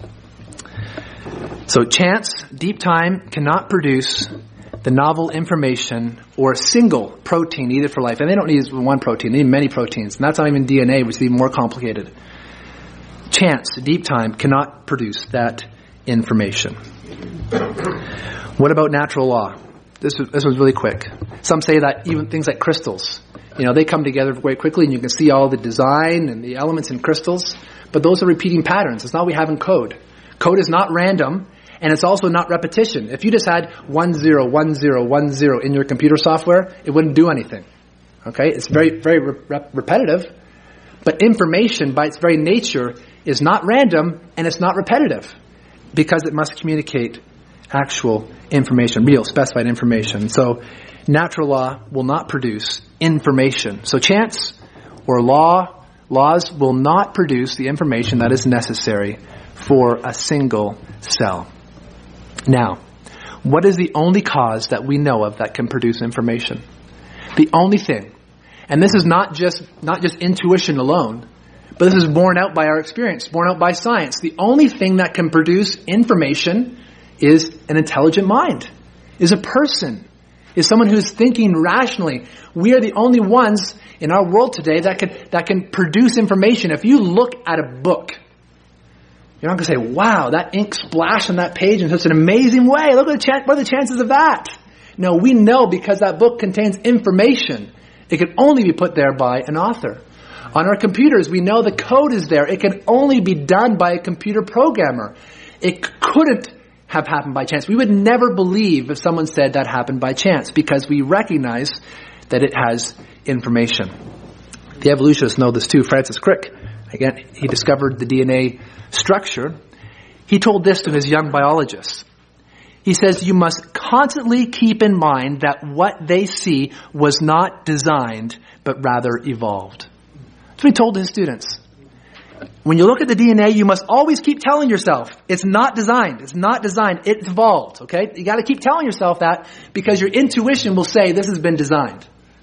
S1: So chance, deep time, cannot produce the novel information or a single protein needed for life. And they don't need one protein, they need many proteins. And that's not even DNA, which is even more complicated. Chance, deep time, cannot produce that information. What about natural law? This was really quick. Some say that even things like crystals, they come together very quickly and you can see all the design and the elements in crystals. But those are repeating patterns. It's not what we have in code. Code is not random, and it's also not repetition. If you just had 10, 10, 10 in your computer software, it wouldn't do anything. Okay? It's very, very repetitive. But information, by its very nature, is not random, and it's not repetitive, because it must communicate actual information, real, specified information. So natural law will not produce information. So chance or laws will not produce the information that is necessary for a single cell. Now, what is the only cause that we know of that can produce information? The only thing, and this is not just intuition alone, but this is borne out by our experience, borne out by science. The only thing that can produce information is an intelligent mind, is a person, is someone who's thinking rationally. We are the only ones in our world today that can produce information. If you look at a book, you're not going to say, "Wow, that ink splashed on that page in such an amazing way. Look at what are the chances of that?" No, we know because that book contains information. It can only be put there by an author. On our computers, we know the code is there. It can only be done by a computer programmer. It couldn't have happened by chance. We would never believe if someone said that happened by chance because we recognize that it has information. The evolutionists know this too. Francis Crick, again, he discovered the DNA structure. He told this to his young biologists. He says, "You must constantly keep in mind that what they see was not designed, but rather evolved." That's what he told his students. When you look at the DNA, you must always keep telling yourself, it's not designed. It's not designed. It's evolved. Okay? You got to keep telling yourself that because your intuition will say this has been designed.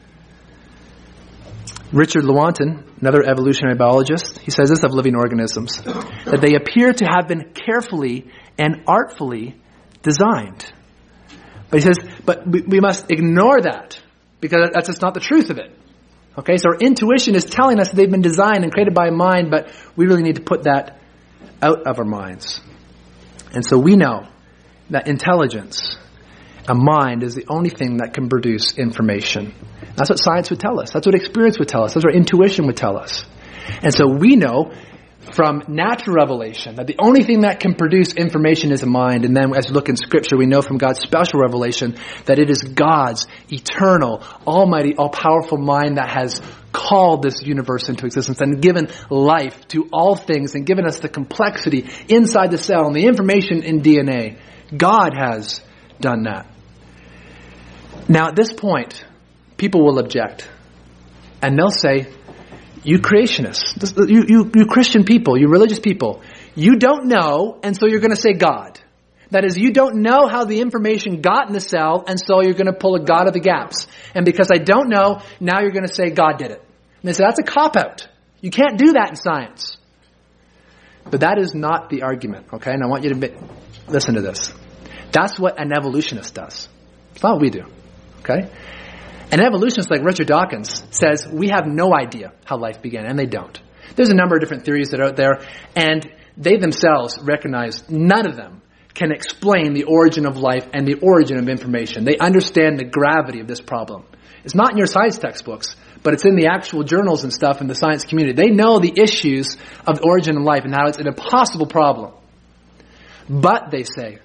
S1: Richard Lewontin, another evolutionary biologist, he says this of living organisms, that they appear to have been carefully and artfully designed. But he says, but we must ignore that because that's just not the truth of it. Okay, so our intuition is telling us that they've been designed and created by a mind, but we really need to put that out of our minds. And so we know that intelligence, a mind, is the only thing that can produce information. That's what science would tell us. That's what experience would tell us. That's what intuition would tell us. And so we know from natural revelation that the only thing that can produce information is a mind. And then as we look in Scripture, we know from God's special revelation that it is God's eternal, almighty, all-powerful mind that has called this universe into existence and given life to all things and given us the complexity inside the cell and the information in DNA. God has done that. Now at this point, people will object. And they'll say, you creationists, you Christian people, you religious people, you don't know, and so you're going to say God. That is, you don't know how the information got in the cell, and so you're going to pull a God of the gaps. And because I don't know, now you're going to say God did it. And they say, that's a cop-out. You can't do that in science. But that is not the argument, okay? And I want you to listen to this. That's what an evolutionist does. It's not what we do, okay? An evolutionist like Richard Dawkins says we have no idea how life began, and they don't. There's a number of different theories that are out there, and they themselves recognize none of them can explain the origin of life and the origin of information. They understand the gravity of this problem. It's not in your science textbooks, but it's in the actual journals and stuff in the science community. They know the issues of the origin of life and how it's an impossible problem. But, they say,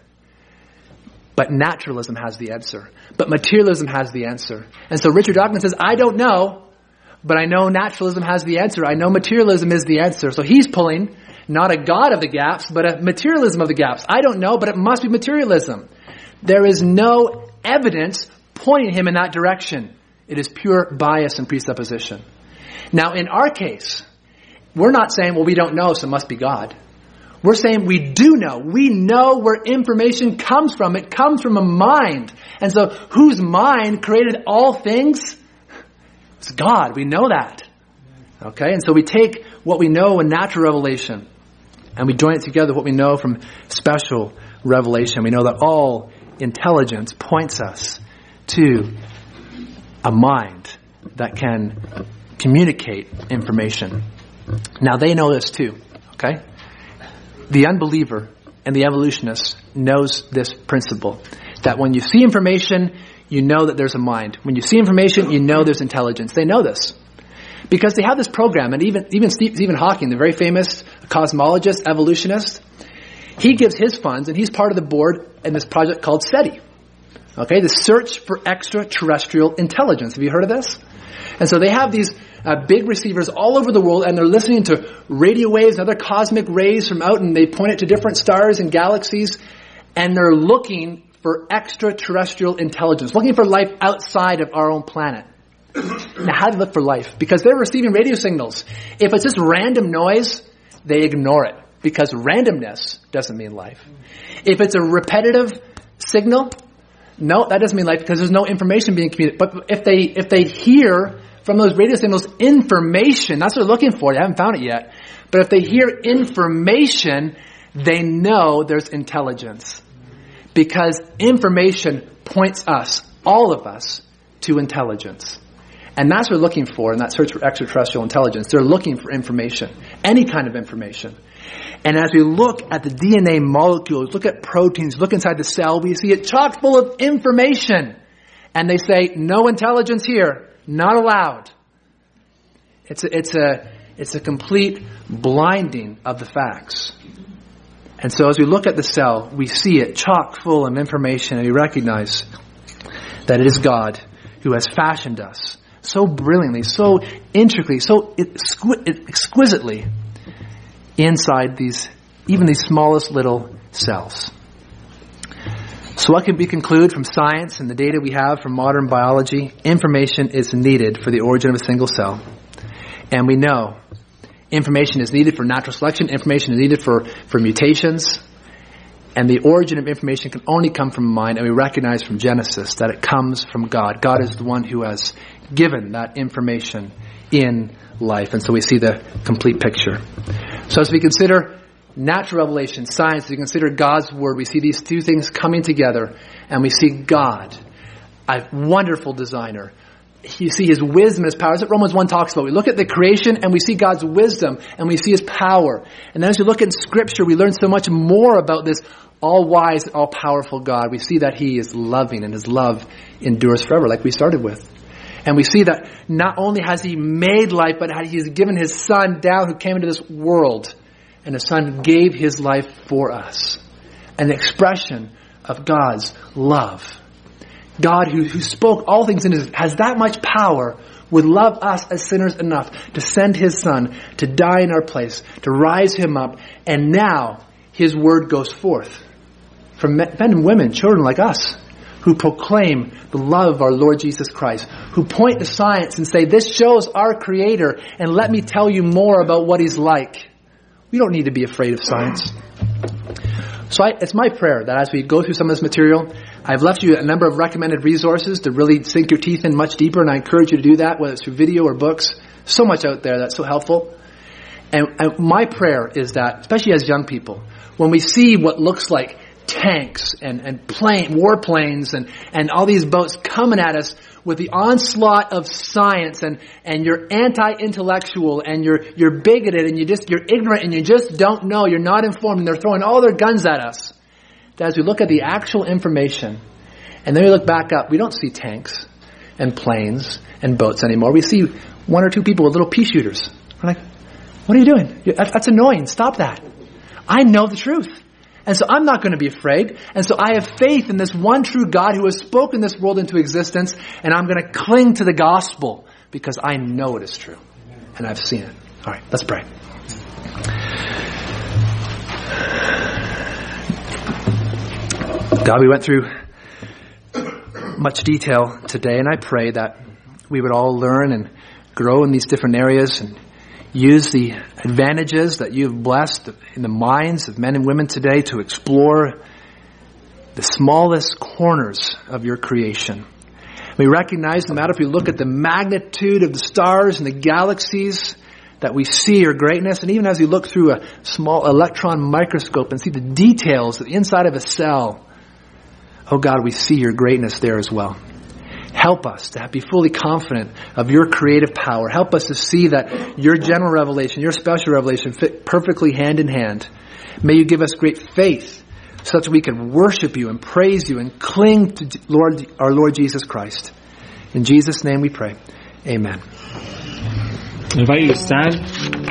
S1: but naturalism has the answer. But materialism has the answer. And so Richard Dawkins says, I don't know, but I know naturalism has the answer. I know materialism is the answer. So he's pulling not a God of the gaps, but a materialism of the gaps. I don't know, but it must be materialism. There is no evidence pointing him in that direction. It is pure bias and presupposition. Now, in our case, we're not saying, well, we don't know, so it must be God. We're saying we do know. We know where information comes from. It comes from a mind. And so, whose mind created all things? It's God. We know that. Okay? And so we take what we know in natural revelation and we join it together with what we know from special revelation. We know that all intelligence points us to a mind that can communicate information. Now, they know this too. Okay? The unbeliever and the evolutionist knows this principle. That when you see information, you know that there's a mind. When you see information, you know there's intelligence. They know this. Because they have this program, and even Stephen Hawking, the very famous cosmologist, evolutionist, he gives his funds, and he's part of the board in this project called SETI. Okay, the Search for Extraterrestrial Intelligence. Have you heard of this? And so they have these big receivers all over the world, and they're listening to radio waves and other cosmic rays from out, and they point it to different stars and galaxies, and they're looking for extraterrestrial intelligence, looking for life outside of our own planet. Now, how do they look for life? Because they're receiving radio signals. If it's just random noise, they ignore it, because randomness doesn't mean life. If it's a repetitive signal, no, that doesn't mean life, because there's no information being communicated. But if they hear from those radio signals information, that's what they're looking for. They haven't found it yet. But if they hear information, they know there's intelligence. Because information points us, all of us, to intelligence. And that's what they're looking for in that search for extraterrestrial intelligence. They're looking for information, any kind of information. And as we look at the DNA molecules, look at proteins, look inside the cell, we see it chock full of information. And they say, no intelligence here, not allowed. It's a complete blinding of the facts. And so as we look at the cell, we see it chock full of information, and we recognize that it is God who has fashioned us so brilliantly, so intricately, so exquisitely inside even these smallest little cells. So what can we conclude from science and the data we have from modern biology? Information is needed for the origin of a single cell. And we know information is needed for natural selection, information is needed for mutations, and the origin of information can only come from mind, and we recognize from Genesis that it comes from God. God is the one who has given that information in life, and so we see the complete picture. So as we consider natural revelation, science, as we consider God's Word, we see these two things coming together, and we see God, a wonderful designer. You see His wisdom, His power. That's what Romans 1 talks about. We look at the creation and we see God's wisdom and we see His power. And then as we look in Scripture, we learn so much more about this all-wise, all-powerful God. We see that He is loving and His love endures forever, like we started with. And we see that not only has He made life, but He has given His Son down who came into this world. And His Son gave His life for us. An expression of God's love. God who spoke all things in His, has that much power, would love us as sinners enough to send His Son to die in our place, to rise Him up, and now His word goes forth from men and women, children like us, who proclaim the love of our Lord Jesus Christ, who point to science and say, this shows our Creator, and let me tell you more about what He's like. We don't need to be afraid of science. So it's my prayer that as we go through some of this material, I've left you a number of recommended resources to really sink your teeth in much deeper, and I encourage you to do that, whether it's through video or books. So much out there that's so helpful. And my prayer is that, especially as young people, when we see what looks like tanks and warplanes and all these boats coming at us with the onslaught of science, and you're anti-intellectual, and you're bigoted, and you're ignorant, and you just don't know, you're not informed, and they're throwing all their guns at us. That as we look at the actual information, and then we look back up, we don't see tanks and planes and boats anymore. We see one or two people with little pea shooters. We're like, what are you doing? That's annoying. Stop that. I know the truth. And so I'm not going to be afraid. And so I have faith in this one true God who has spoken this world into existence. And I'm going to cling to the gospel because I know it is true. And I've seen it. All right, let's pray. God, we went through much detail today, and I pray that we would all learn and grow in these different areas and use the advantages that you have blessed in the minds of men and women today to explore the smallest corners of your creation. We recognize, no matter if we look at the magnitude of the stars and the galaxies, that we see your greatness. And even as we look through a small electron microscope and see the details of the inside of a cell, oh God, we see your greatness there as well. Help us to be fully confident of your creative power. Help us to see that your general revelation, your special revelation fit perfectly hand in hand. May you give us great faith so that we can worship you and praise you and cling to our Lord Jesus Christ. In Jesus' name we pray. Amen.
S2: I invite you to stand.